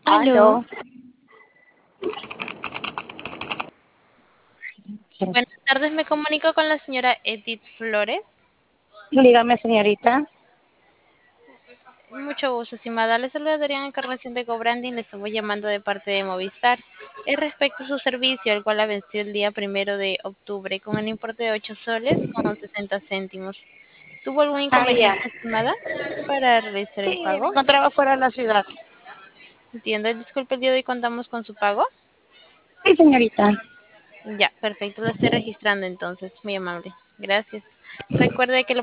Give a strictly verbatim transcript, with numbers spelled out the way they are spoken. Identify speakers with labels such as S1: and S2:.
S1: Aló.
S2: Aló.
S1: Buenas tardes, me comunico con la señora Edith Flores.
S2: Dígame, señorita.
S1: Mucho gusto, estimada. Le saluda Adriana Encarnación de GoBranding. Le estamos llamando de parte de Movistar. Es respecto a su servicio, el cual ha vencido el día primero de octubre con un importe de ocho soles con sesenta céntimos. ¿Tuvo algún
S2: Ah, ya.
S1: inconveniente, estimada, para realizar el
S2: Sí, me
S1: pago?
S2: encontraba fuera de la ciudad.
S1: Entiendo. Disculpe, el día de hoy contamos con su pago.
S2: Sí, señorita.
S1: Ya, perfecto. Lo estoy registrando entonces. Muy amable. Gracias. Recuerde que lo